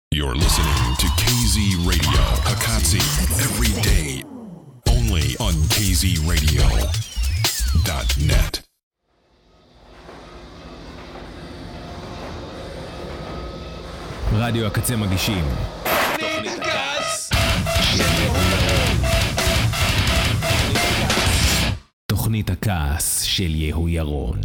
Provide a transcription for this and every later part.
You're listening to KZ Radio Hakatsi every day. Only on KZRadio.net. רדיו הקצה מגישים תוכנית הכעס תוכנית הכעס של יהוא ירון.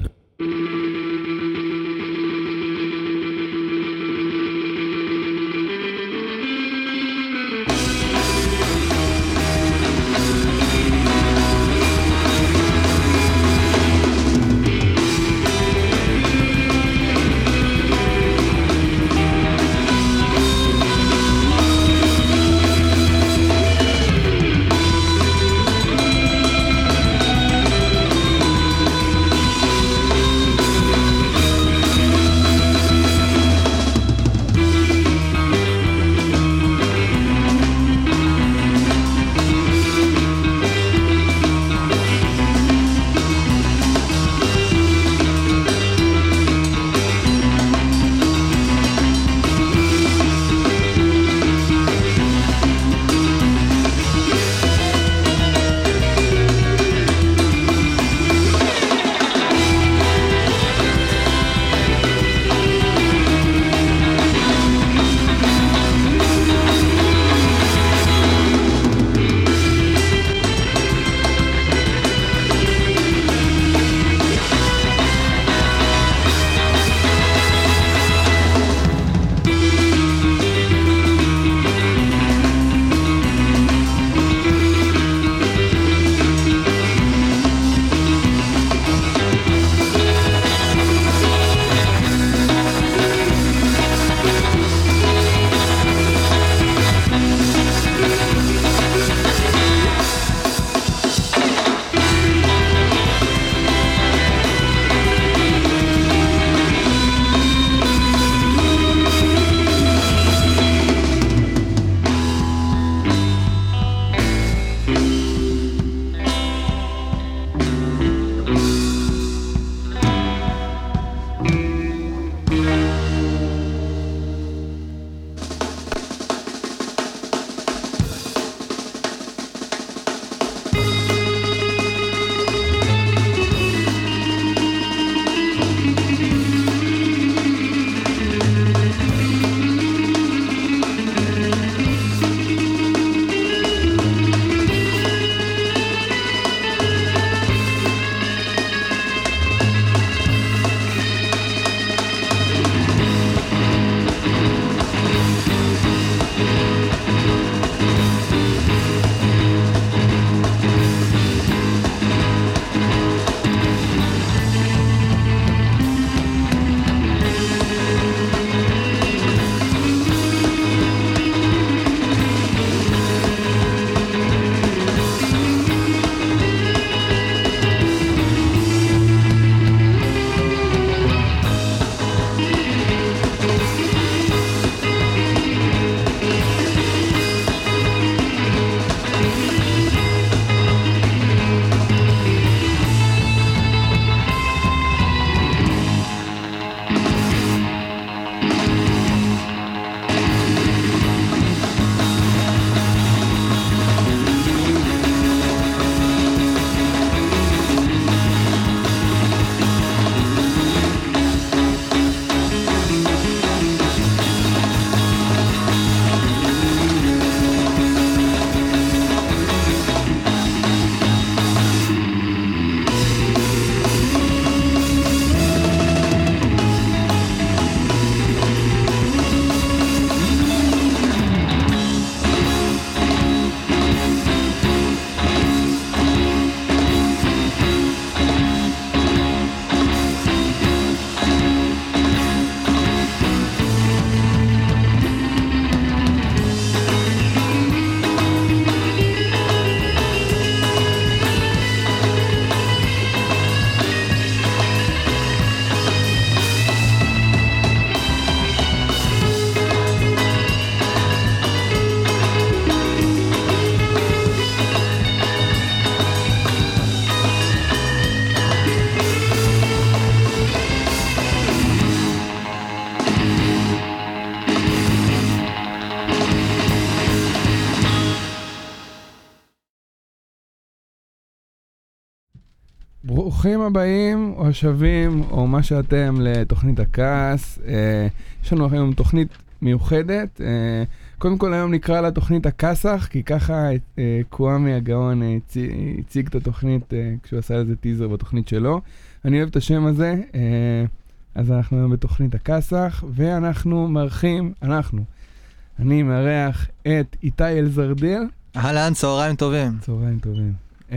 ברוכים הבאים, או שווים, או מה שאתם לתוכנית הכעס. יש לנו היום תוכנית מיוחדת. קודם כל היום נקרא לה תוכנית הכסח, כי ככה קוואמי הגאון הציג את התוכנית כשהוא עשה לזה טיזר בתוכנית שלו. אני אוהב את השם הזה, אז אנחנו היום בתוכנית הכסח, ואנחנו מארחים, אני מארח את איתי אלזרדיל. אהלן, צהריים טובים. צהריים טובים.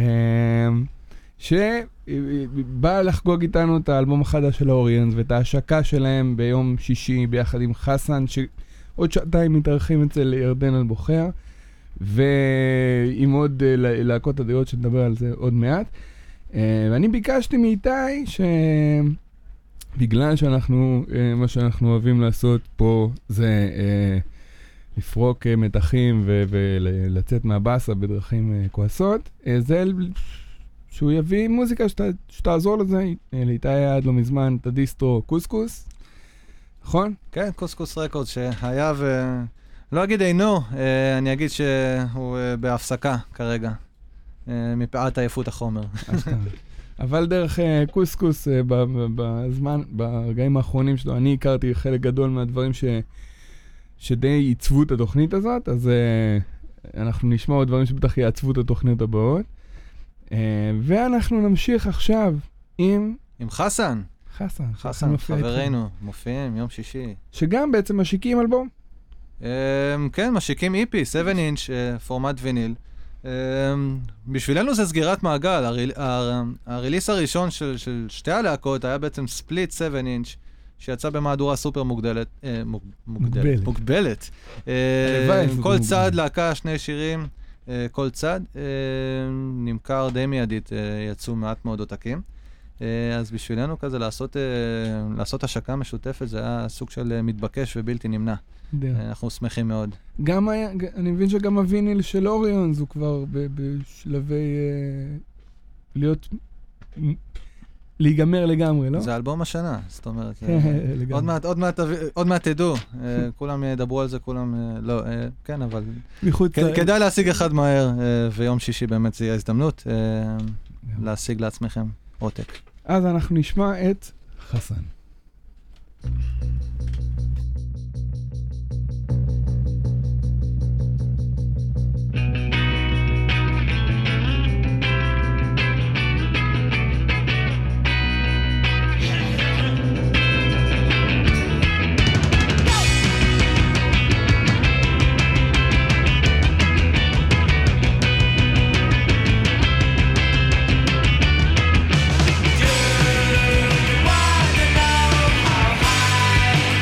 שבא לחגוג איתנו את האלבום החדש של האוריאנס, ואת ההשקה שלהם ביום שישי ביחד עם חסן, שעוד שעתיים מתארחים אצל ירדן אלבוחר, ועם עוד להקות הדעות שנדבר על זה עוד מעט. ואני ביקשתי מאיתי שבגלל שאנחנו, מה שאנחנו אוהבים לעשות פה זה לפרוק מתחים ולצאת מהבאסה בדרכים כועסות, זה שהוא יביא מוזיקה שתעזור לזה. לאיתי היה עד לא מזמן את הדיסטרו קוסקוס, נכון? כן, קוסקוס רקורד שהיה לא אגיד אינו, אני אגיד שהוא בהפסקה כרגע, מפאת עייפות החומר. אבל דרך קוסקוס ברגעים האחרונים שלו, אני הכרתי חלק גדול מהדברים שדי עיצבו את התוכנית הזאת, אז אנחנו נשמע עוד דברים שבטח יעצבו את התוכנית הבאות. ואנחנו נמשיך עכשיו עם חסן. חסן, חברינו, מופיעים יום שישי. שגם בעצם משיקים אלבום. כן, משיקים איפי, 7-inch, פורמט ויניל. בשבילנו זה סגירת מעגל. הריליס הראשון של שתי הלהקות היה בעצם ספליט 7-inch, שיצא במהדורה סופר מוגבלת. כל צד להקה, 2 שירים, כל צד. נמכר די מיידית, יצאו מעט מאוד עותקים. אז בשבילנו כזה לעשות השקה משותפת, זה היה סוג של מתבקש ובלתי נמנע. אנחנו שמחים מאוד. אני מבין שגם הוויניל של אוריונס הוא כבר בשלבי להיגמר לגמרי, לא? זה אלבום השנה, זאת אומרת. עוד מעט תדעו, כולם ידברו על זה, כולם לא, כן, אבל כדאי להשיג אחד מהר, ויום שישי באמת זה יהיה הזדמנות להשיג לעצמכם עותק. אז אנחנו נשמע את חסן. Do you wanna know how high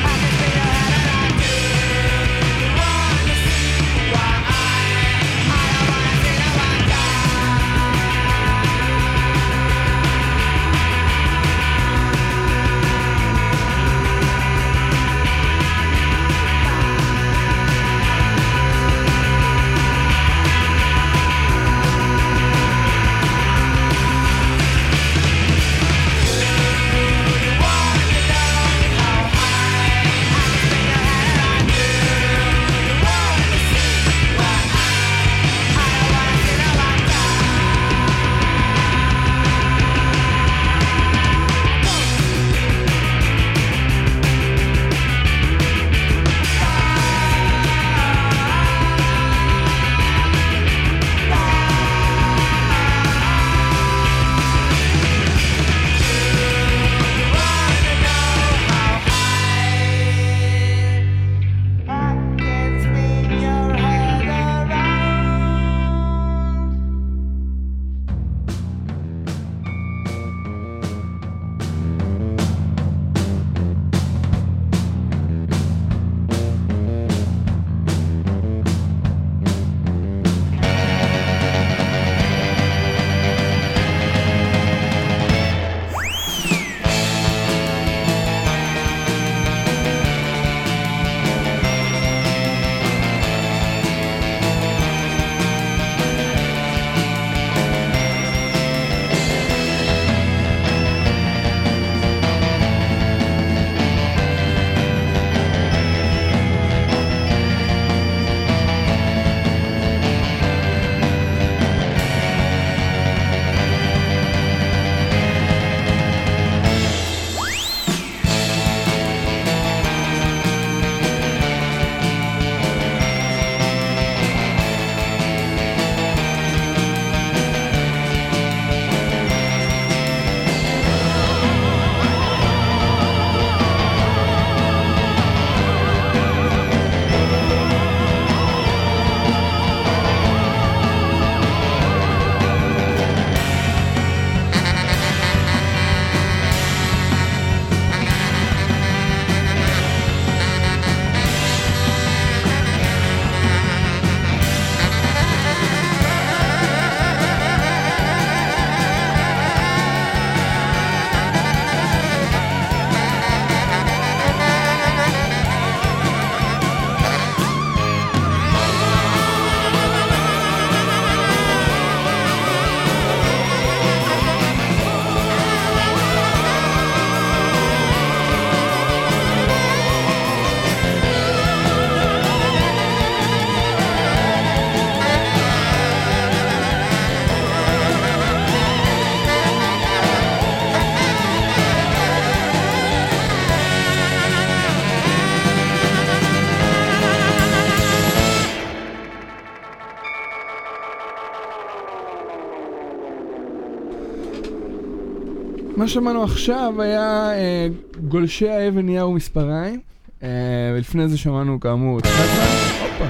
מה שמענו עכשיו היה גולשי האבן יהו מספריים, ולפני זה שמענו כאמור את הופה.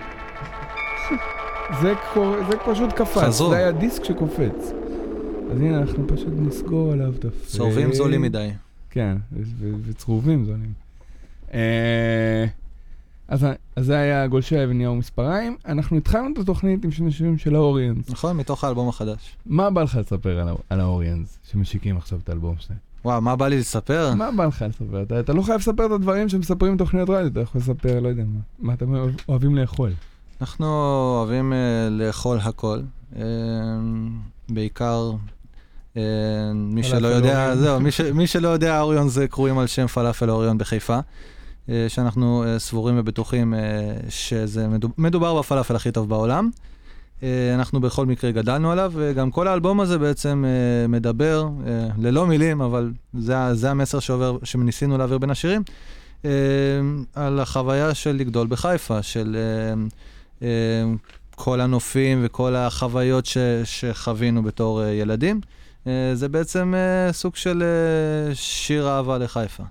זה פשוט קפץ, חזור. זה היה דיסק שקופץ. אז הנה אנחנו פשוט נסגור עליו את הפייק. צרובים זולים מדי. כן, וצרובים זולים. אז זה היה גולשי האבן יהו מספריים. אנחנו התחלנו את התוכנית עם שני שירים של האוריאנס. נכון, מתוך האלבום החדש. מה בא לך לספר על האוריאנס שמשיקים עכשיו את האלבום שלהם? וואו, מה בא לי לספר? מה בא לך לספר? אתה לא חייב לספר את הדברים שמספרים תוכניות רדיו, אתה יכול לספר, לא יודע מה אתם אוהבים לאכול. אנחנו אוהבים לאכול הכל. בעיקר, מי שלא יודע, זהו, מי שלא יודע, אוריון זה קרויים על שם פלאפל אוריון בחיפה, שאנחנו סבורים ובטוחים שזה מדובר בפלאפל הכי טוב בעולם. אנחנו בכל מקרה גדלנו עליו, וגם כל האלבום הזה בעצם מדבר, ללא מילים, אבל זה המסר שניסינו להעביר בין השירים, על החוויה של לגדול בחיפה, של כל הנופים וכל החוויות שחווינו בתור ילדים. זה בעצם סוג של שיר אהבה לחיפה.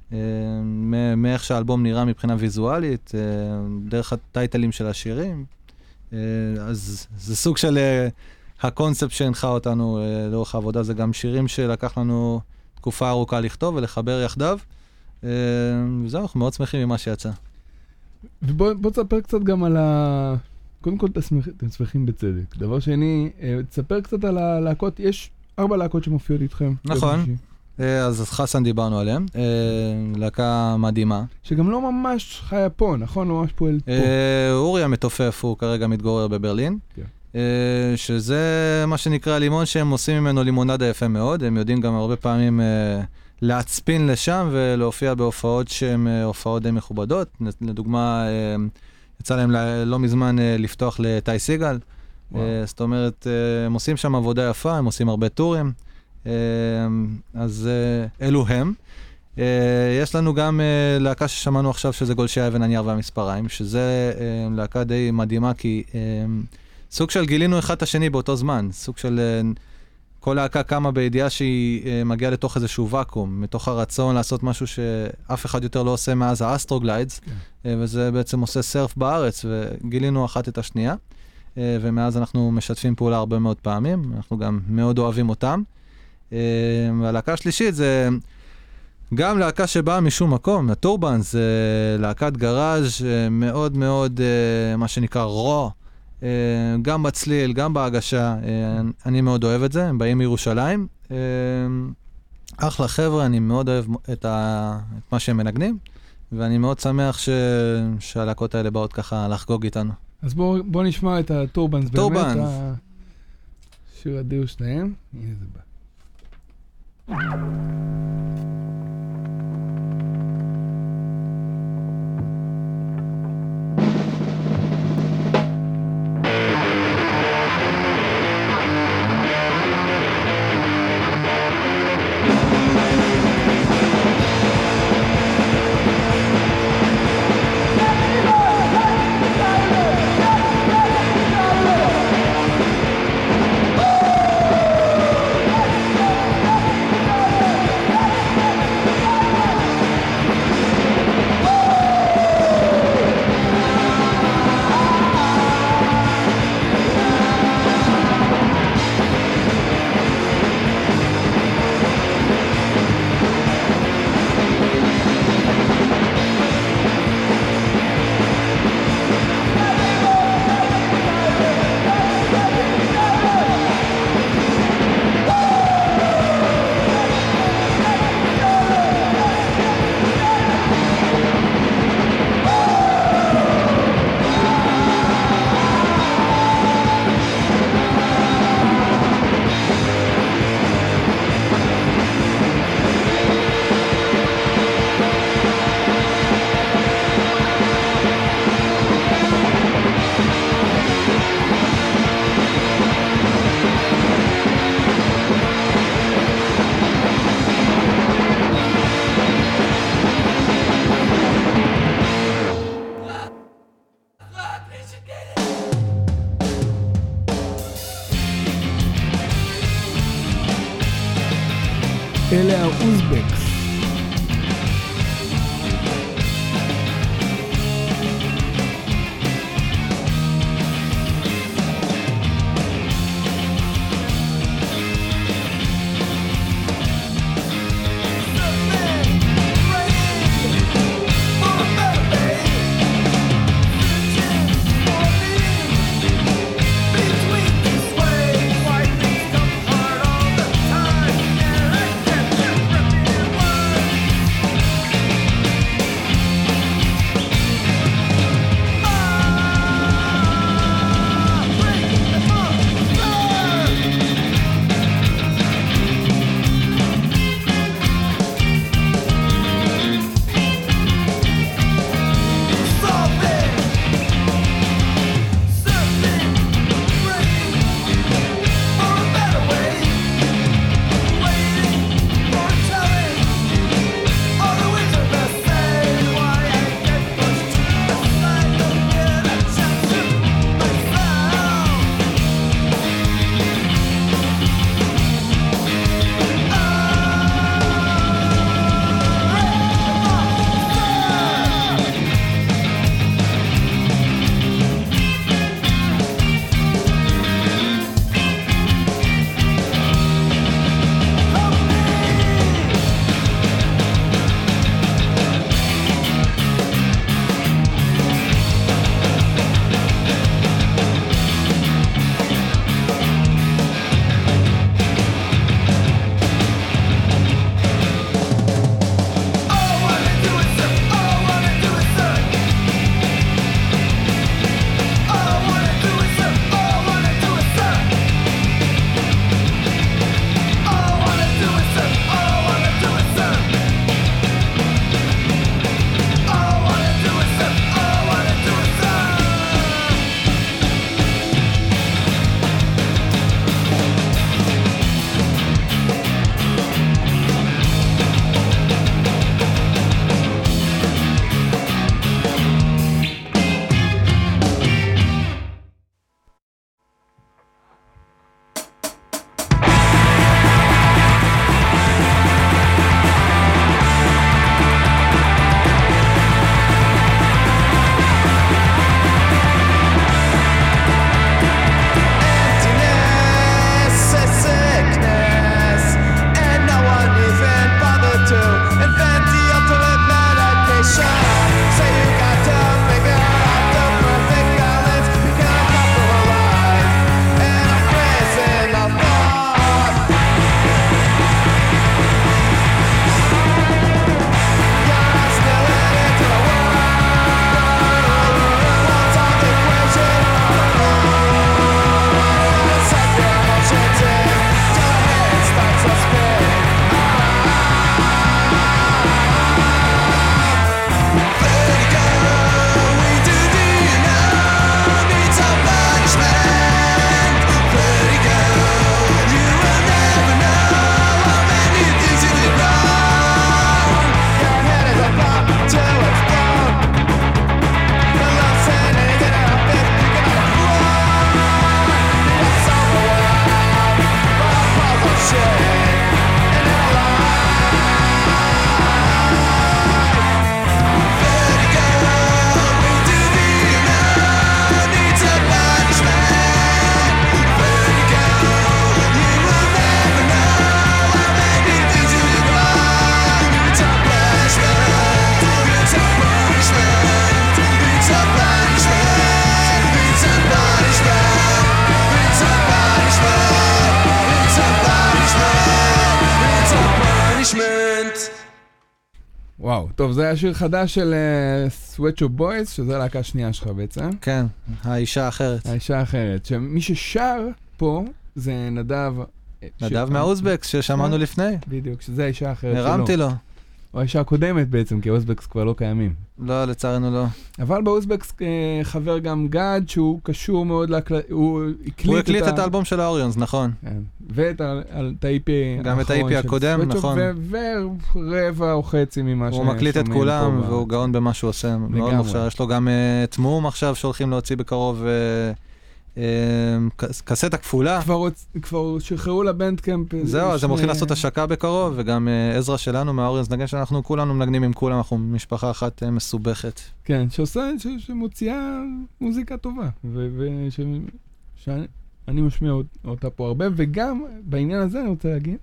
מאיך שהאלבום נראה מבחינה ויזואלית, דרך הטייטלים של השירים. אז זה סוג של הקונספט שהנחה אותנו לאורך העבודה, זה גם שירים שלקח לנו תקופה ארוכה לכתוב ולחבר יחדיו. וזהו, אנחנו מאוד שמחים ממה שיצא. ובוא תספר קצת גם על קודם כל אתם שמחים בצדק. דבר שני, תספר קצת על הלהקות, יש 4 להקות שמופיעות איתכם. נכון. אז חסן דיברנו עליהם, להקה מדהימה. שגם לא ממש חיה פה, נכון? לא ממש פועל פה. אורי המתופף, הוא כרגע מתגורר בברלין. כן. שזה מה שנקרא לימון, שהם עושים ממנו לימונדה יפה מאוד. הם יודעים גם הרבה פעמים להצפין לשם ולהופיע בהופעות שהן הופעות די מכובדות. לדוגמה, יצא להם לא מזמן לפתוח לטי סיגל. זאת אומרת, הם עושים שם עבודה יפה, הם עושים הרבה טורים. אז אלו הם. יש לנו גם להקה ששמענו עכשיו, שזה גולשי האבן הנייר והמספריים, שזה להקה די מדהימה, כי סוג של גילינו אחד את השני באותו זמן. סוג של כל להקה קמה בידיעה שהיא מגיעה לתוך איזשהו ואקום, מתוך הרצון לעשות משהו שאף אחד יותר לא עושה מאז האסטרוגליידס, וזה בעצם עושה סרף בארץ, וגילינו אחת את השנייה, ומאז אנחנו משתפים פעולה הרבה מאוד פעמים, אנחנו גם מאוד אוהבים אותם. והלהקה השלישית זה גם להקה שבאה משום מקום, הטורבנס, זה להקת גראז' מאוד מאוד, מה שנקרא רוע, גם בצליל, גם בהגשה, אני מאוד אוהב את זה, הם באים מירושלים, אחלה חבר'ה, אני מאוד אוהב את מה שהם מנגנים, ואני מאוד שמח שהלהקות האלה באות ככה לחגוג איתנו. אז בוא נשמע את הטורבנס, טורבנס. באמת, השיר אדיר שלהם, הנה זה בא. ואלה האוזבקס. וואו, טוב, זה היה שיר חדש של Sweat Shop Boys, שזה הלהקה השנייה שלך בעצם. כן, האישה האחרת. האישה האחרת, שמי ששר פה זה נדב... נדב מהאוזבקס ששמענו לפני. בדיוק, שזה האישה האחרת שלו. הרמתי לו. או האישה הקודמת בעצם, כי האוזבקס כבר לא קיימים. לא, לצערנו לא. אבל באוזבקס חבר גם גד, שהוא קשור מאוד הוא הקליט את האלבום של האוריונס, נכון. ואת ה-IP גם את ה-IP הקודם, נכון. ורבע או חצי ממה ששומעים פה. הוא מקליט את כולם, והוא גאון במה שהוא עושה. מאוד מוכשר. יש לו גם תמום עכשיו שהולכים להוציא בקרוב קסטה כפולה. כבר שחררו לבנדקאמפ. זהו, אז הם הולכים לעשות השקה בקרוב, וגם עזרא שלנו, מהאוריינס נגן שאנחנו כולנו מנגנים עם כולם, אנחנו משפחה אחת מסובכת. כן, שמוציאה מוזיקה טובה, שאני משמיע אותה פה הרבה, וגם בעניין הזה אני רוצה להגיד,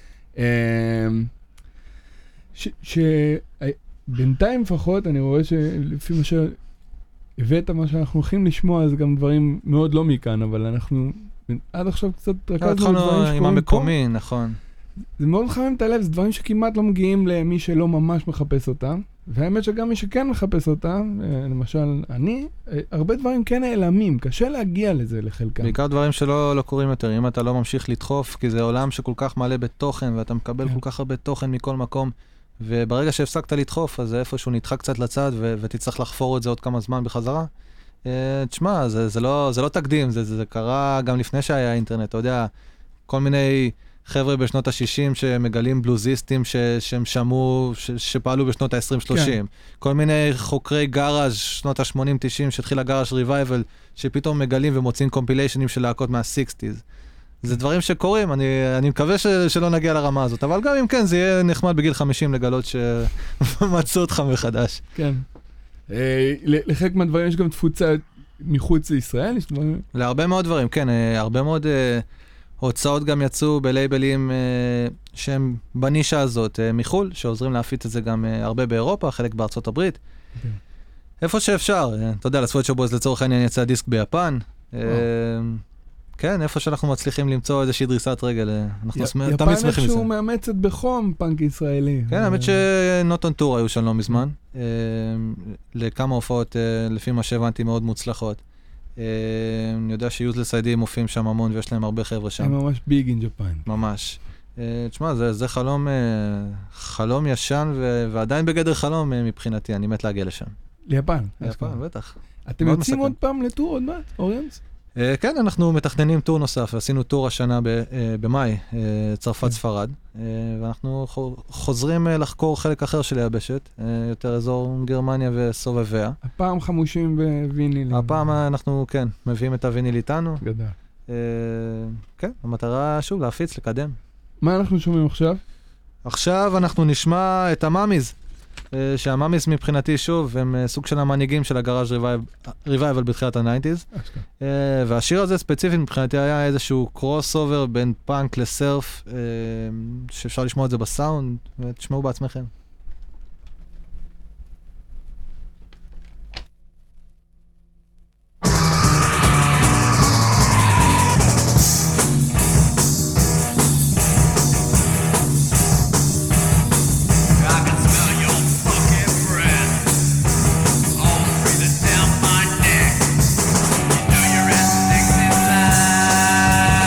שבינתיים לפחות אני רואה שלפי מה הבאת מה שאנחנו הולכים לשמוע, זה גם דברים מאוד לא מכאן, אבל אנחנו עד עכשיו קצת רכזנו דברים שקורים פה. עם המקומי, נכון. זה מאוד מחמם את הלב, זה דברים שכמעט לא מגיעים למי שלא ממש מחפש אותם, והאמת שגם מי שכן מחפש אותם, למשל אני, הרבה דברים כן נעלמים, קשה להגיע לזה לחלקם. בעיקר דברים שלא קורים יותר, אם אתה לא ממשיך לדחוף, כי זה עולם שכל כך מלא בתוכן, ואתה מקבל כל כך הרבה תוכן מכל מקום, וברגע שהפסקת לדחוף, אז זה איפשהו נדחק קצת לצד, ותצטרך לחפור את זה עוד כמה זמן בחזרה. תשמע, זה לא תקדים, זה קרה גם לפני שהיה אינטרנט, אתה יודע, כל מיני חבר'ה בשנות ה-60 שמגלים בלוזיסטים שהם שמעו, שפעלו בשנות ה-20-30. כן. כל מיני חוקרי גאראז' שנות ה-80-90 שהתחילה גאראז' ריווייבל, שפתאום מגלים ומוצאים קומפיליישנים של להקות מה-60s. זה דברים שקורים, אני מקווה שלא נגיע לרמה הזאת, אבל גם אם כן, זה יהיה נחמד בגיל 50 לגלות שמצאו אותך מחדש. כן. לחלק מהדברים יש גם תפוצה מחוץ לישראל? להרבה מאוד דברים, כן. הרבה מאוד הוצאות גם יצאו בלייבלים שהם בנישה הזאת מחול, שעוזרים להפיץ את זה גם הרבה באירופה, חלק בארצות הברית. איפה שאפשר, אתה יודע, לסוויט שובוז לצורך העניין יצא דיסק ביפן. כן, איפה שאנחנו מצליחים למצוא איזושהי דריסת רגל, אנחנו תמיד שמחים מזה. יפן איכשהו מאמצת בחום פאנק ישראלי. כן, האמת שנוט און טור היו שם לא מזמן, לכמה הופעות, לפי מה שהבנתי, מאוד מוצלחות. אני יודע שיוזלס איי-די מופיעים שם המון, ויש להם הרבה חבר'ה שם. הם ממש ביג אין ג'פן. ממש. תשמע, זה חלום ישן, ועדיין בגדר חלום מבחינתי, אני מת להגיע לשם. ליפן? ליפן, בטח. אתם יוצאים עוד פעם לטור עוד מעט, אוריינס? כן, אנחנו מתכננים טור נוסף, עשינו טור השנה במאי, צרפת ספרד, ואנחנו חוזרים לחקור חלק אחר של היבשת, יותר אזור גרמניה וסובביה. הפעם חמושים בוויניל. הפעם אנחנו, כן, מביאים את הוויניל איתנו. גדל. כן, המטרה שוב להפיץ, לקדם. מה אנחנו שומעים עכשיו? עכשיו אנחנו נשמע את המאמיז. שהמאמיס מבחינתי שוב הם סוג של המנהיגים של הגראז' ריווייבל בתחילת ה-90s, והשיר הזה ספציפית מבחינתי היה איזשהו קרוס אובר בין פאנק לסרף, שאפשר לשמוע את זה בסאונד, ותשמעו בעצמכם.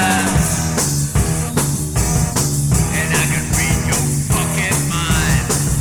And I can read your fucking mind.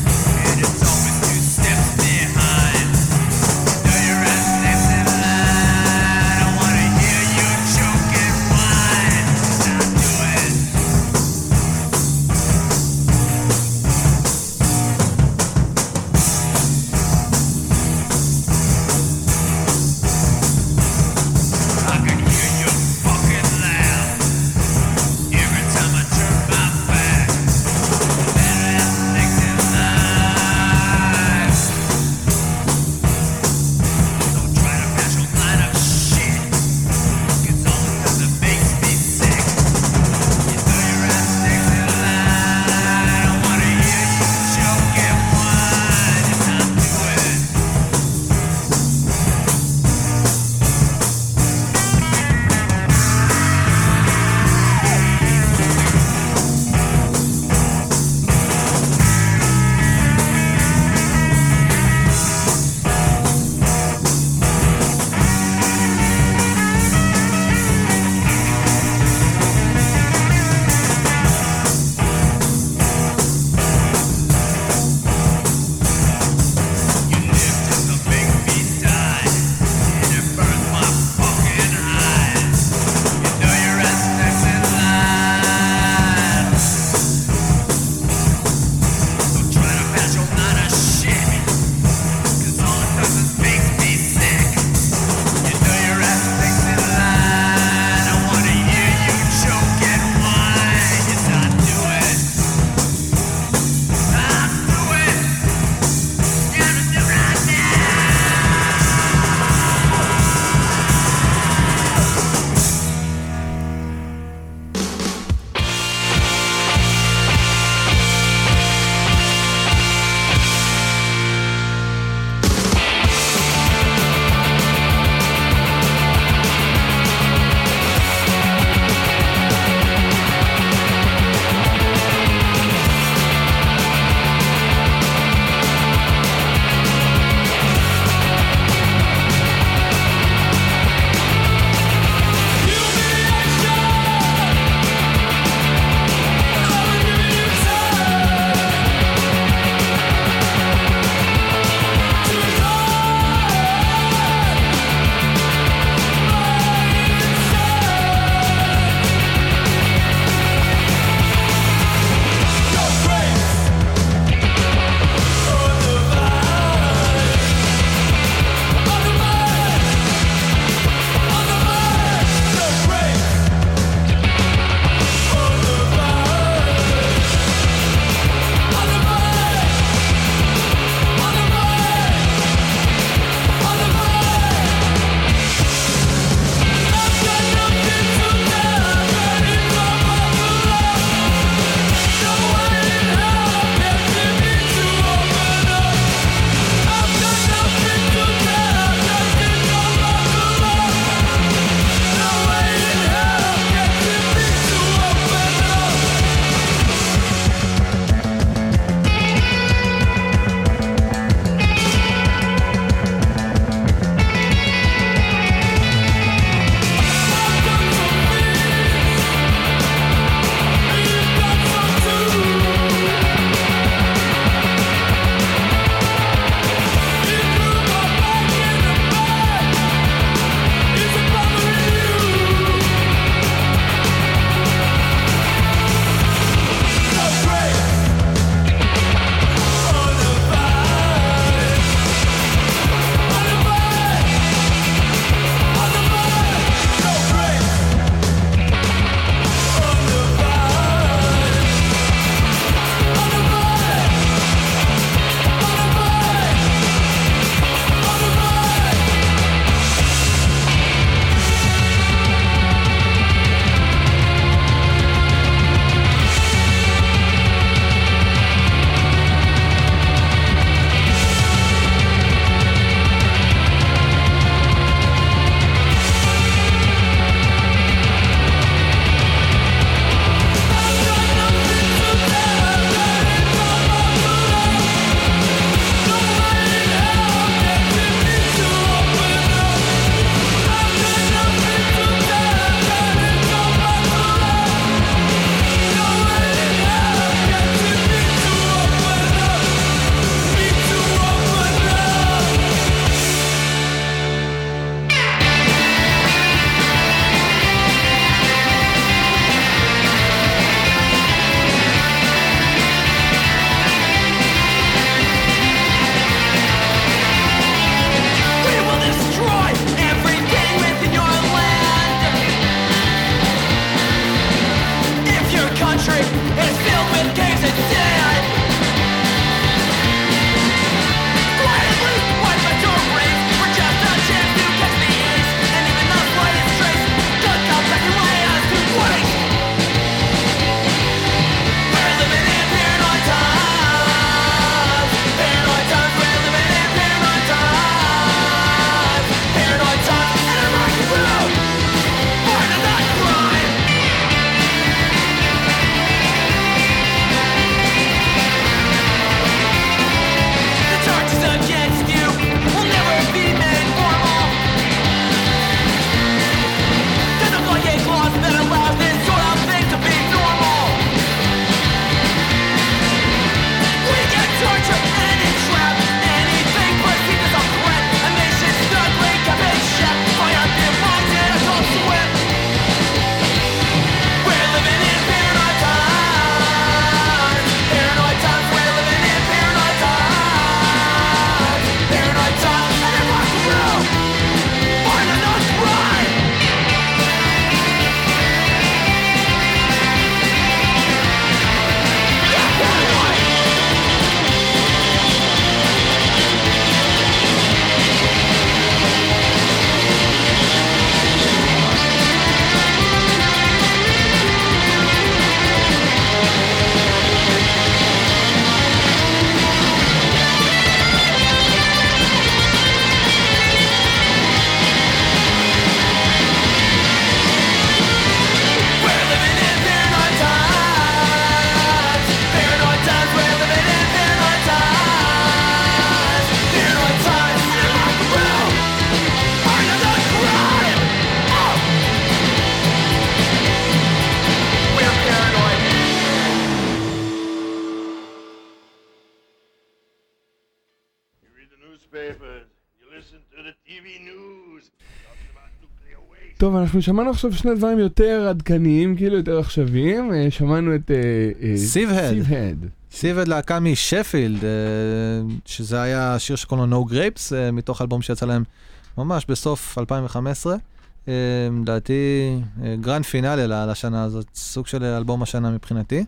listen to the TV news. Talking about nuclear waste. טוב, אנחנו שמענו עכשיו שני דברים יותר עדכניים, כאילו יותר עכשוויים. שמענו את Sievhead. Sievhead להקה משפילד, שזה היה שיר שקוראים לו No Grapes, מתוך אלבום שיצא להם ממש בסוף 2015. לדעתי גרנד פינאלי לשנה הזאת, סוג של אלבום השנה מבחינתי.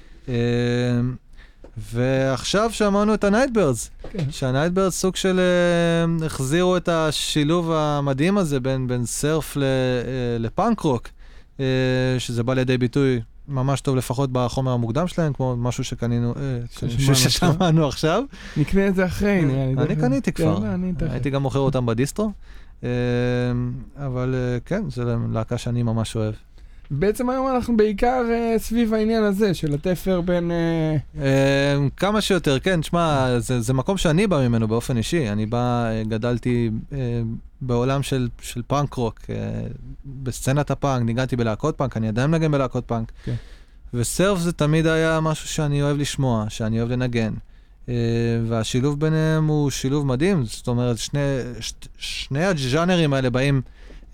ועכשיו שמענו את הנייטברדס, שהנייטברדס סוג של החזירו את השילוב המדהים הזה בין סרף לפאנק רוק, שזה בא לידי ביטוי ממש טוב לפחות בחומר המוקדם שלהם, כמו משהו שקנינו, ששמענו עכשיו. נקנה את זה אחרי, נראה לי. אני קניתי כבר, הייתי גם מוכר אותם בדיסטרו, אבל כן, זו להקה שאני ממש אוהב. בעצם היום אנחנו בעיקר סביב העניין הזה, של התפר בין... כמה שיותר, כן, תשמע, זה מקום שאני בא ממנו באופן אישי. אני גדלתי בעולם של פאנק רוק, בסצנת הפאנק, ניגנתי בלהקות פאנק, אני עדיין מנגן בלהקות פאנק. וסרף זה תמיד היה משהו שאני אוהב לשמוע, שאני אוהב לנגן. והשילוב ביניהם הוא שילוב מדהים, זאת אומרת, שני הג'אנרים האלה באים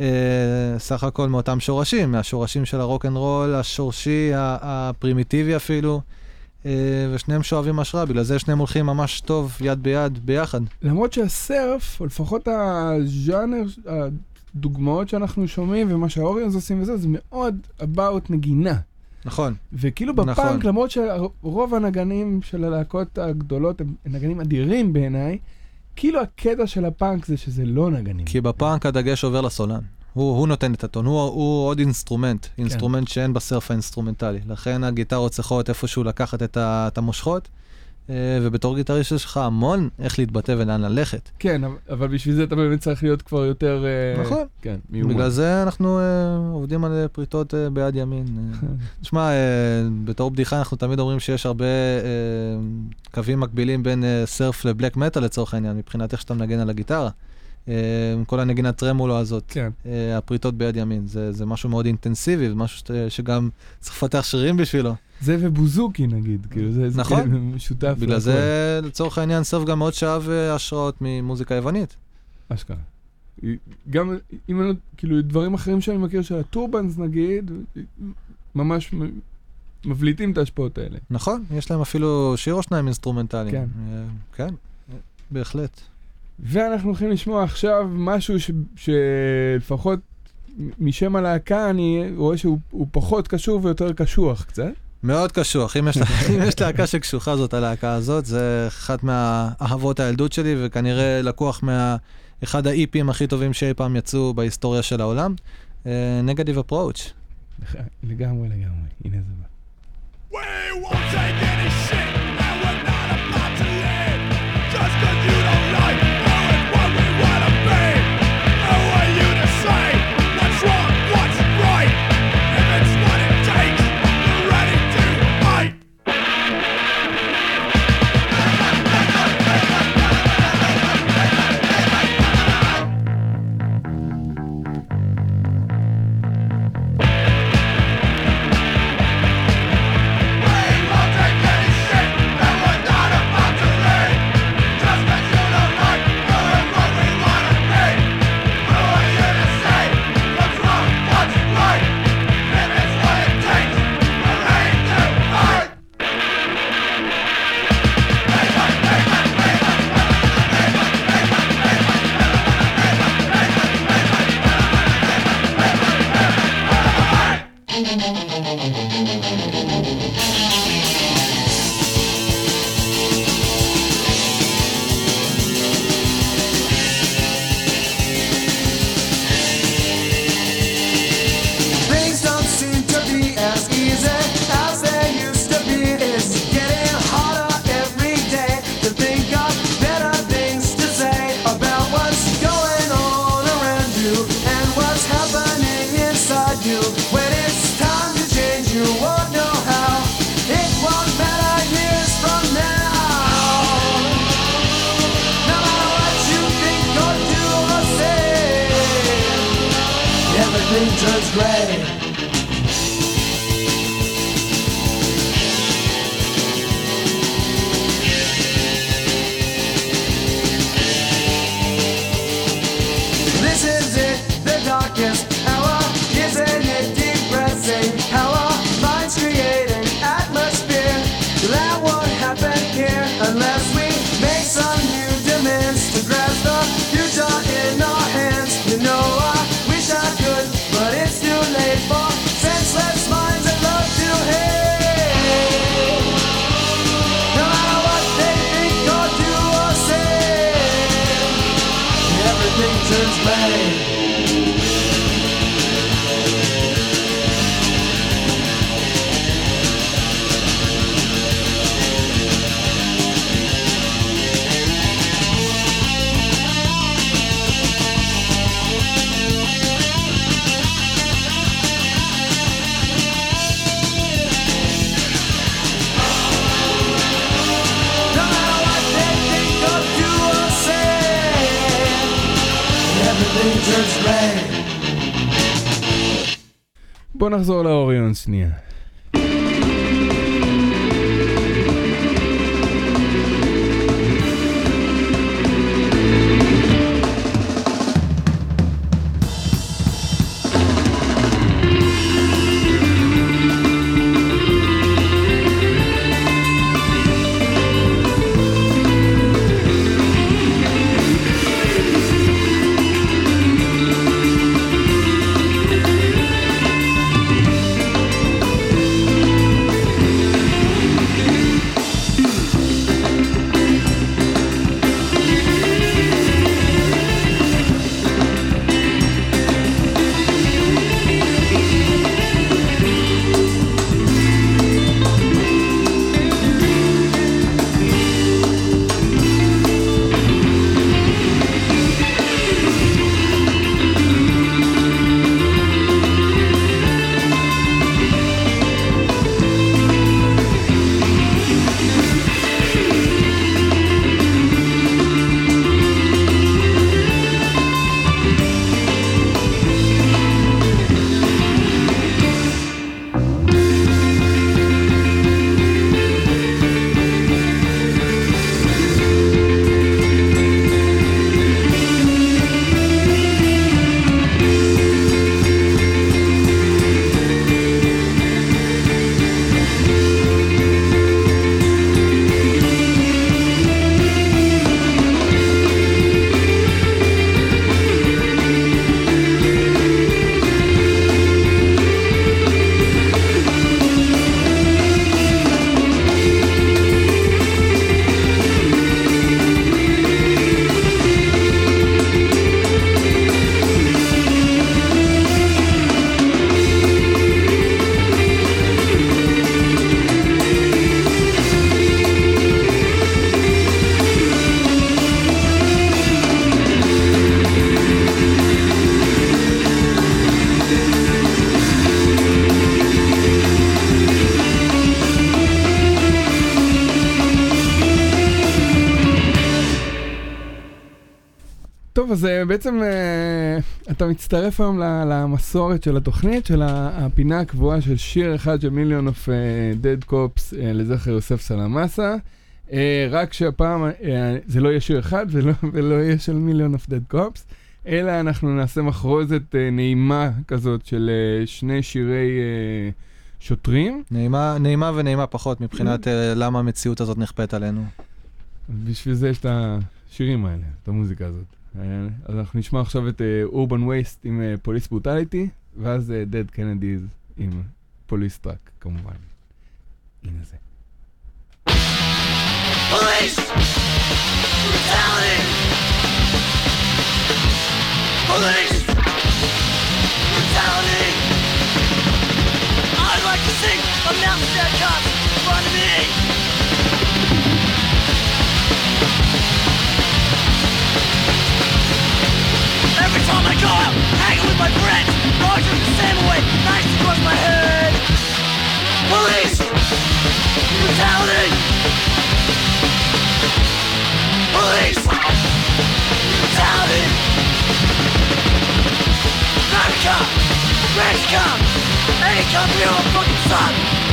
סך הכל מאותם שורשים, מהשורשים של הרוק אנד רול, השורשי, הפרימיטיבי אפילו, ושניהם שואבים השראה, בגלל זה שניהם הולכים ממש טוב יד ביד ביחד. למרות שהסרף, או לפחות הז'אנר, הדוגמאות שאנחנו שומעים ומה שהאוריונס עושים וזה, זה מאוד about נגינה. נכון. וכאילו בפאנק, למרות שרוב הנגנים של הלהקות הגדולות הם נגנים אדירים בעיניי, כאילו הקטע של הפאנק זה שזה לא נגנים. כי בפאנק הדגש עובר לסולן. הוא נותן את הטון, הוא עוד אינסטרומנט שאין בסרף האינסטרומנטלי. לכן הגיטרות צריכות איפשהו לקחת את המושכות, ובתור גיטריסט יש לך המון איך להתבטא ולאן ללכת. כן, אבל בשביל זה אתה באמת צריך להיות כבר יותר... נכון. כן, בגלל זה אנחנו עובדים על פריטות ביד ימין. תשמע, בתור בדיחה אנחנו תמיד אומרים שיש הרבה קווים מקבילים בין סרף לבלק מטל לצורך העניין, מבחינת איך שאתה מנגן על הגיטרה. כל הנגינת טרמולו הזאת, הפריטות ביד ימין, זה משהו מאוד אינטנסיבי, זה משהו שגם צריך לפתח שירים בשבילו. זה ובוזוקי נגיד, כאילו זה משותף. בגלל זה לצורך העניין סרף גם מאוד שאב השראות ממוזיקה יוונית. אשכרה. גם אם כאילו דברים אחרים שאני מכיר של הטורבנס נגיד, ממש מבליטים את ההשפעות האלה. נכון, יש להם אפילו שיר או שניים אינסטרומנטליים. כן. כן, בהחלט. ואנחנו הולכים לשמוע עכשיו משהו שלפחות משם הלהקה אני רואה שהוא פחות קשור ויותר קשוח קצת. מאוד קשוח. אם יש להקה שקשוחה זאת הלהקה הזאת, זה אחת מהאהבות הילדות שלי, וכנראה לקוח מאחד ה-EPים הכי טובים שאי פעם יצאו בהיסטוריה של העולם. Negative Approach. לגמרי. הנה זה בא. We won't take any shit, and we're not about to live, just 'cause you don't like what we wanna be. Who are you to say what's wrong, what's right? If it's what it takes, we're ready to fight. Turns gray. everything turns gray. בוא נחזור לאוריון שנייה. טוב, אז בעצם אתה מצטרף היום למסורת של התוכנית, של הפינה הקבועה של שיר אחד של מיליון אוף דד קופס לזכר יוסף סלמסה, רק שהפעם זה לא יהיה שיר אחד ולא יהיה של מיליון אוף דד קופס, אלא אנחנו נעשה מחרוזת נעימה כזאת של שני שירי שוטרים. נעימה ונעימה פחות מבחינת למה המציאות הזאת נכפית עלינו. בשביל זה יש את השירים האלה, את המוזיקה הזאת. אז אנחנו נשמע עכשיו את Urban Waste עם Police Brutality, ואז Dead Kennedys עם Police Truck, כמובן. הנה זה. Police Brutality! Police Brutality! I'd like to sing a mountain dead cops in front of me! Every time I go out, hanging with my friends, Roger the same way, knives across my head. Police brutality. Police brutality. Not a cop, Greg's cop, any cop here will fucking suck.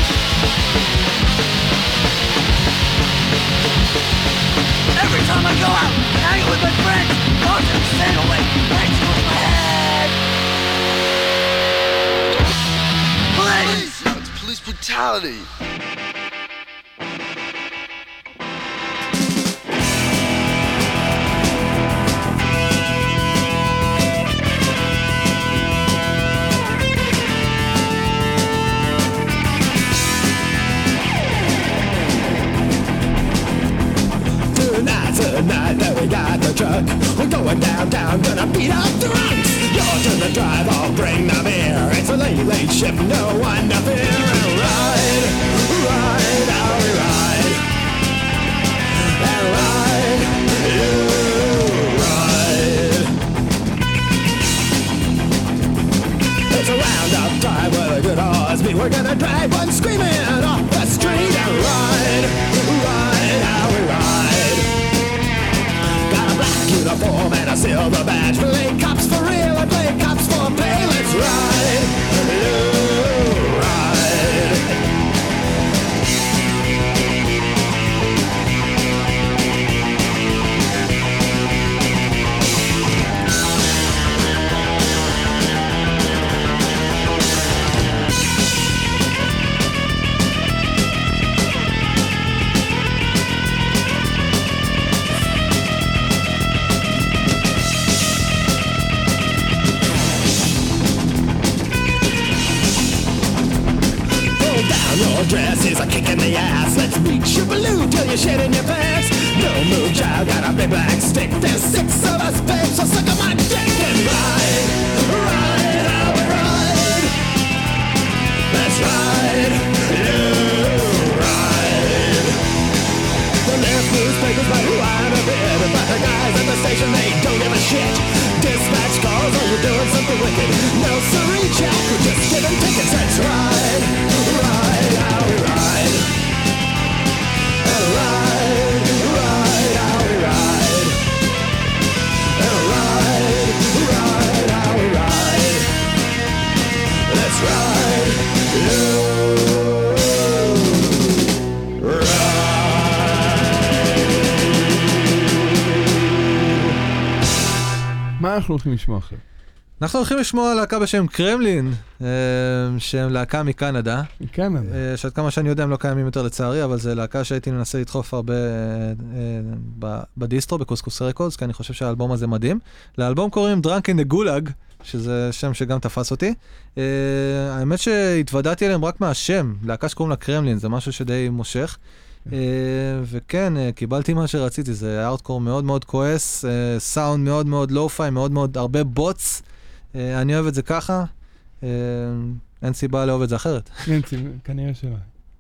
Every time I go out, hanging with my friends, Roger the same way, knives across my head. Police! No, it's police brutality. Tonight that we got the truck, we're going downtown, gonna gonna beat up the runts. You're to the drive, I'll bring the beer. It's a late, late shift, no one to fear. And ride, ride, how we ride. And ride, you ride. It's a roundup drive with a good horse beat. We're gonna drive one screaming off the street. And ride, ride, how we ride. Got a black uniform and a silver badge. Play cops for real and play cops for pay. Let's ride, you ride. Your dress is a kick in the ass. Let's beat Shoobaloo till you're shit in your pants. No move, child, got a big black stick. There's 6 of us, babe, so suck on my dick and ride, ride, how we ride. Let's ride, you ride. The left newspapers might whine a bit, but the guys at the station, they don't give a shit. Dispatch calls, oh, you're doing something wicked. No, sorry, Jack, we're just giving tickets. Let's ride, ride, how we ride. And ride, ride, how we ride. And ride, ride, how we ride. Let's ride, you ride. מה אנחנו הולכים לשמוע עכשיו? אנחנו הולכים לשמוע להקה בשם קרמלין, שהם להקה מקנדה. מקנדה. שעד כמה שאני יודע הם לא קיימים יותר לצערי, אבל זה להקה שהייתי מנסה לדחוף הרבה בדיסטרו, בקוסקוס רקורדס, כי אני חושב שהאלבום הזה מדהים. לאלבום קוראים Drunk in the Gulag, שזה שם שגם תפס אותי. האמת שהתוודעתי אליהם רק מהשם, להקה שקוראים לה קרמלין, זה משהו שדי מושך. וכן, קיבלתי מה שרציתי, זה ארטקור מאוד מאוד כועס, סאונד מאוד מאוד לואו-פיי, מאוד מאוד הרבה בוטס. אני אוהב את זה ככה, אין סיבה לאהוב את זה אחרת. אין סיבה, כנראה שלא.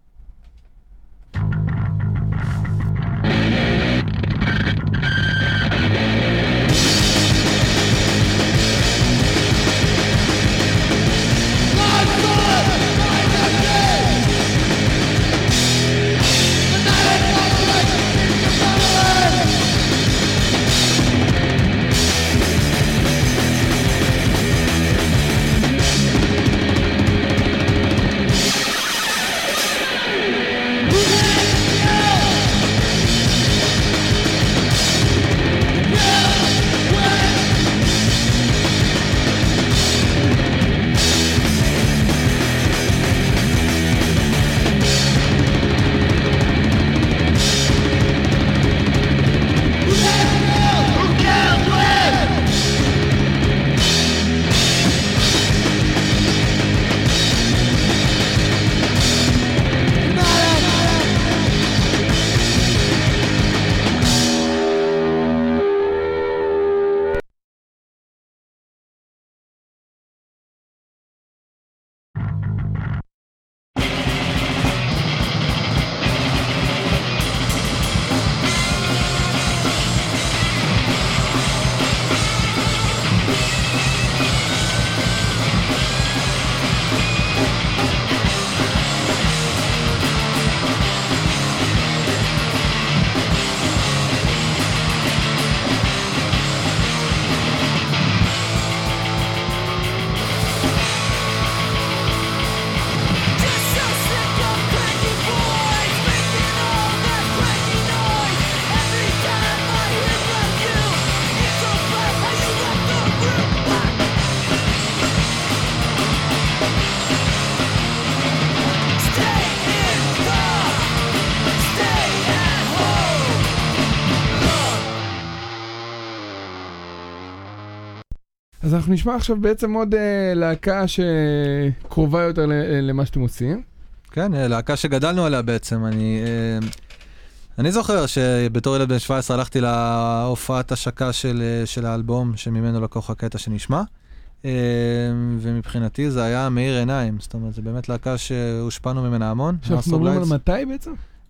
אז אנחנו נשמע עכשיו בעצם עוד להקה שקרובה יותר למה שאתם עושים. כן, להקה שגדלנו עליה בעצם. אני זוכר שבתור ילד בן 17 הלכתי להופעת השקה של האלבום, שממנו לקוח הקטע שנשמע, ומבחינתי זה היה מאיר עיניים, זאת אומרת, זה באמת להקה שהושפענו ממנה המון. שאנחנו מדברים על מתי בעצם?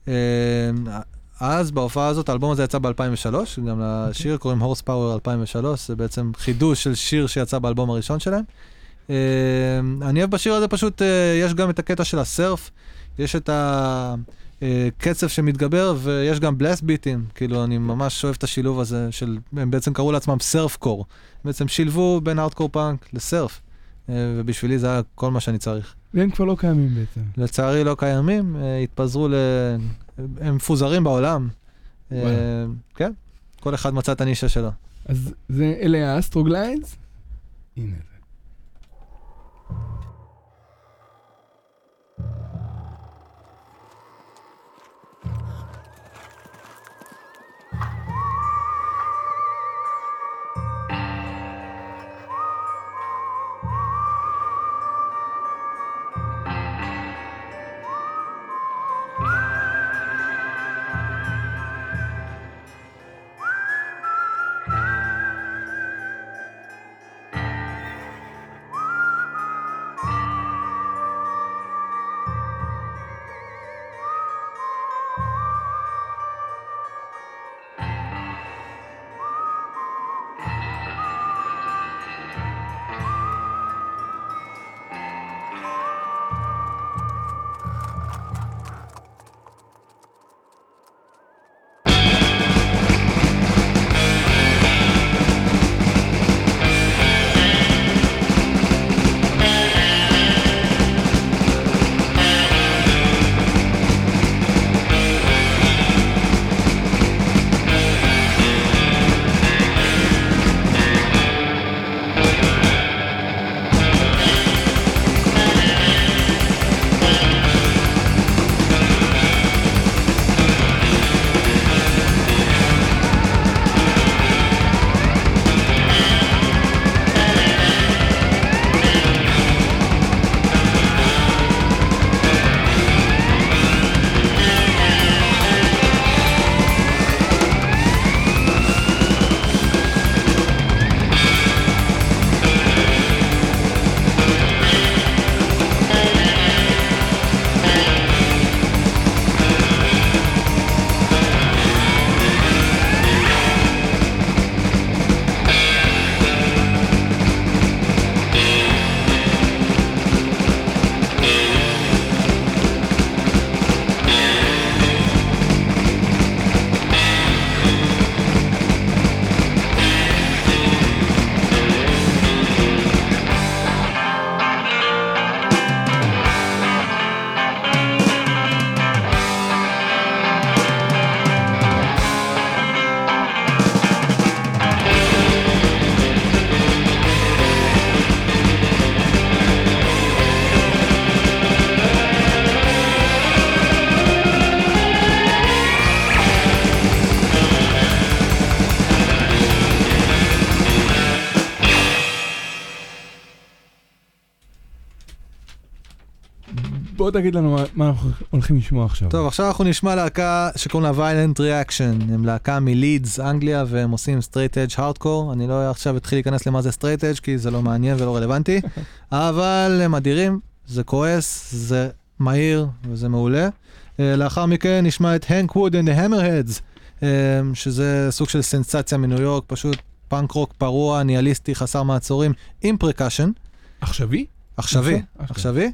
אז בהופעה הזאת, האלבום הזה יצא ב-2003, גם לשיר קוראים הורס פאוור 2003, זה בעצם חידוש של שיר שיצא באלבום הראשון שלהם. אני אוהב בשיר הזה פשוט, יש גם את הקטע של הסרף, יש את הקצב שמתגבר, ויש גם בלאסט ביטים, כאילו אני ממש אוהב את השילוב הזה, הם בעצם קראו לעצמם סרף קור, בעצם שילבו בין הארדקור פאנק לסרף, ובשבילי זה היה כל מה שאני צריך. והם כבר לא קיימים בעצם. לצערי לא קיימים, התפזרו הם מפוזרים בעולם. כן, כל אחד מצא את הנישה שלו. אז אלה האסטרוגליידס? הנה זה. בוא תגיד לנו מה אנחנו הולכים לשמוע עכשיו. טוב, עכשיו אנחנו נשמע להקה שקוראים לה Violent Reaction. הם להקה מלידס, אנגליה, והם עושים סטרייט אדג' הארדקור. אני לא עכשיו אתחיל להיכנס למה זה סטרייט אדג' כי זה לא מעניין ולא רלוונטי. אבל הם אדירים, זה כועס, זה מהיר וזה מעולה. לאחר מכן נשמע את Hank Wood and the Hammerheads, שזה סוג של סנסציה מניו יורק, פשוט פאנק רוק פרוע, ניאליסטי, חסר מעצורים, עם פרקשן. עכשווי? עכשווי,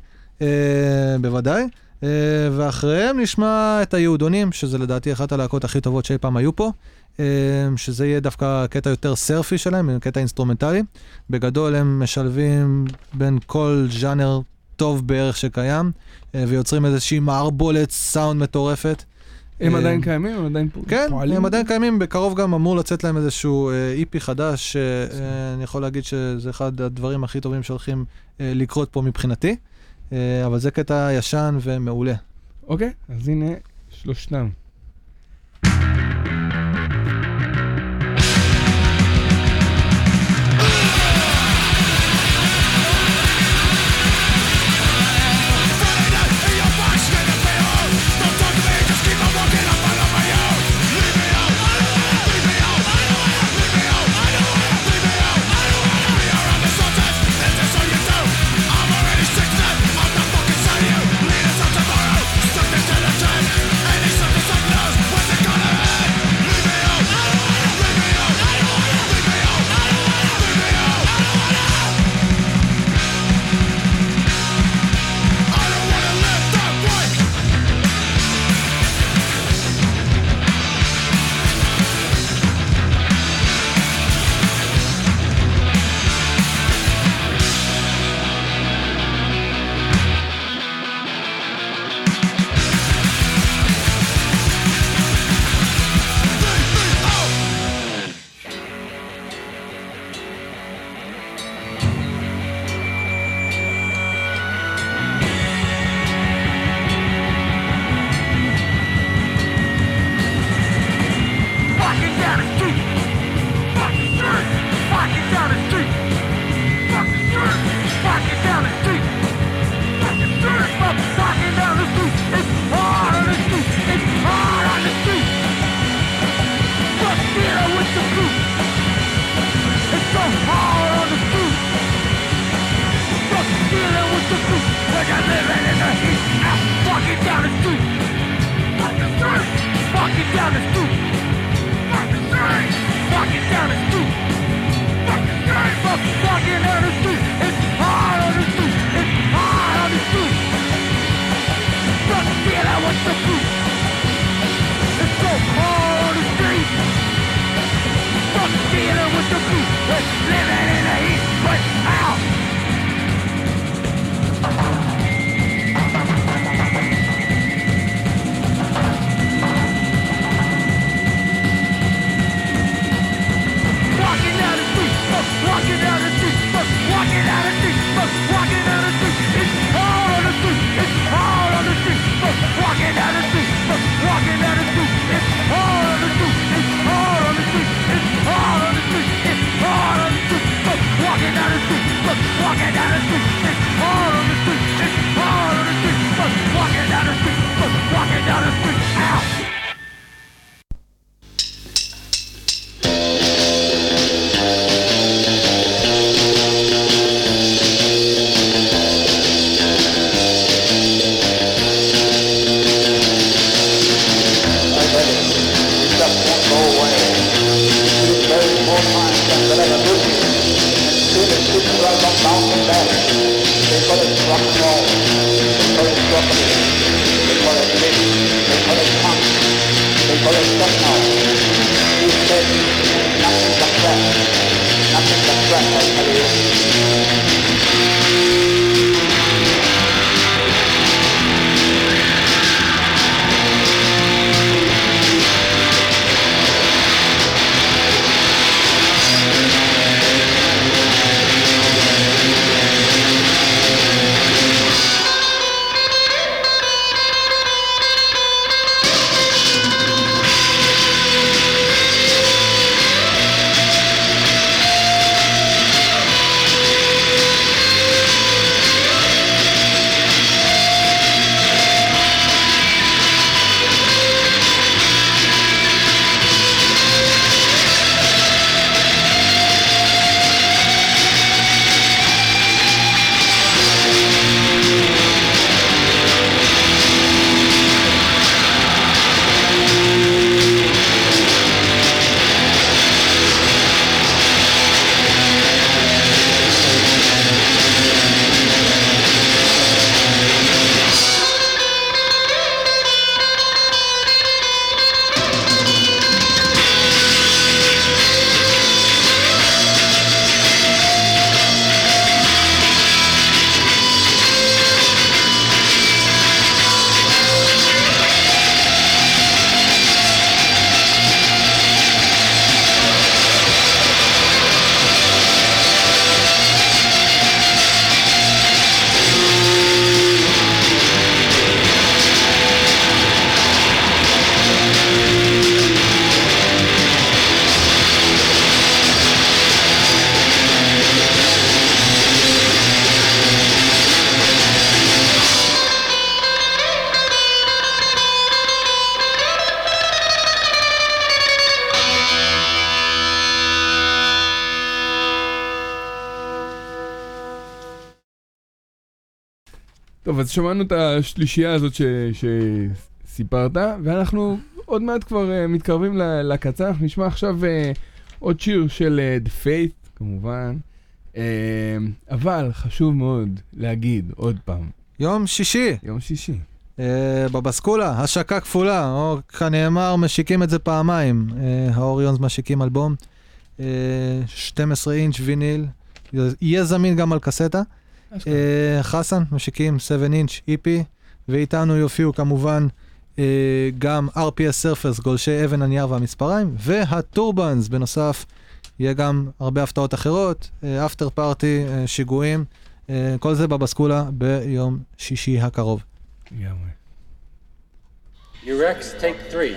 בוודאי. ואחריהם נשמע את היהודונים, שזה לדעתי אחת הלהקות הכי טובות שאי פעם היו פה, שזה יהיה דווקא קטע יותר סרפי שלהם, קטע אינסטרומנטלי. בגדול הם משלבים בין כל ז'אנר טוב בערך שקיים, ויוצרים איזושהי מערבולת סאונד מטורפת. הם עדיין קיימים? הם עדיין כן, פועלים? הם עדיין קיימים, בקרוב גם אמור לצאת להם איזשהו איפי חדש, שאני יכול להגיד שזה אחד הדברים הכי טובים שהולכים לקרות פה מבחינתי, אבל זה קטע ישן ומעולה. אוקיי, אז הנה שלושתם. Don't talk to me, just keep on walking up on my own. טוב, אז שמענו את השלישייה הזאת שסיפרת, ואנחנו עוד מעט כבר מתקרבים לקצה. אנחנו נשמע עכשיו עוד שיר של The Faith, כמובן. אבל חשוב מאוד להגיד עוד פעם. יום שישי. יום שישי. בבסקולה, השקה כפולה, או כנאמר, משיקים את זה פעמיים. האוריונס משיקים אלבום. 12 אינץ' ויניל. יהיה זמין גם על קסטה. חסן, משיקים 7 אינץ' EP, ואיתנו יופיעו כמובן גם RPS Surfers, גולשי אבן הנייר והמספריים, והטורבנס בנוסף, יהיה גם הרבה הפתעות אחרות, אפטר פארטי, שיגועים, כל זה בבסקולה ביום שישי הקרוב. Urex, take 3.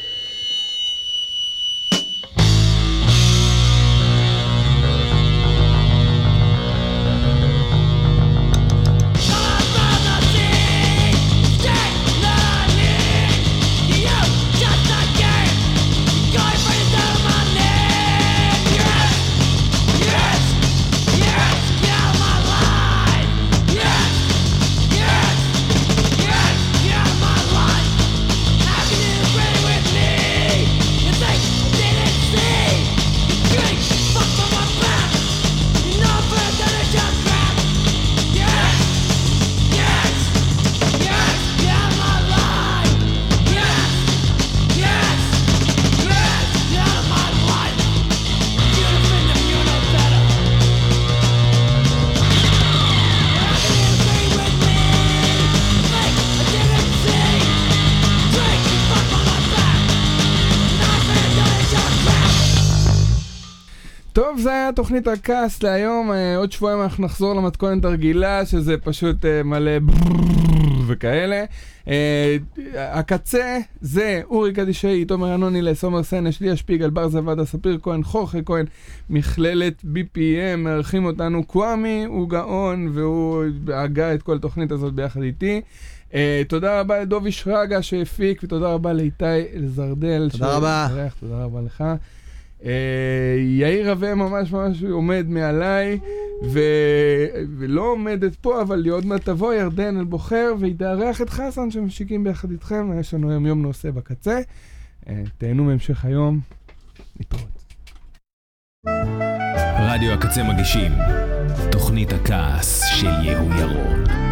טוב, זה היה תוכנית הקאסט להיום. עוד שבועיים אנחנו נחזור למתכונת הרגילה, שזה פשוט מלא וכאלה. הקצה זה אורי קדישאי, תומר אנוני, סומר סנש, ליה שפיגל, בר זוודה, ספיר כהן, חורכה כהן, מכללת BPM, מארחים אותנו. קוואמי הוא גאון והוא הגה את כל התוכנית הזאת ביחד איתי. תודה רבה לדובי שרגא שהפיק, ותודה רבה לאיתי אלזרדל. תודה רבה. תודה רבה לך. יאיר רווה ממש עומד מעליי, ולא עומדת פה, אבל עוד מעט תבוא ירדן אל בוחר, ויתארח את חסן שמשיקים ביחד איתכם. יש לנו היום יום נושא בקצה. תהנו מהמשך היום. נתראות. רדיו הקצה מגישים תוכנית הכעס של יהוא ירון.